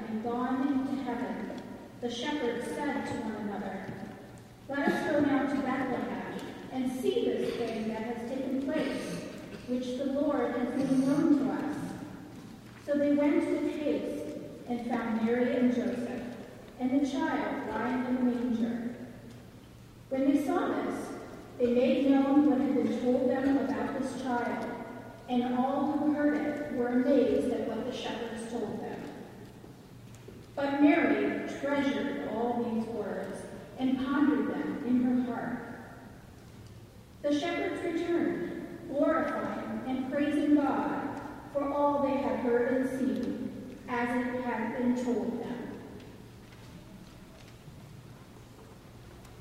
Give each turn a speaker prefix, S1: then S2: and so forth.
S1: and gone into heaven, the shepherds said to one another, "Let us go now to Bethlehem and see this thing that has taken place, which the Lord has made known to us." So they went with haste and found Mary and Joseph and the child lying in the manger. When they saw this, they made known what had been told them about this child, and all who heard it were amazed at what the shepherds told them. But Mary treasured all these words and pondered them in her heart. The shepherds returned, glorifying and praising God for all they had heard and seen, as it had been told them.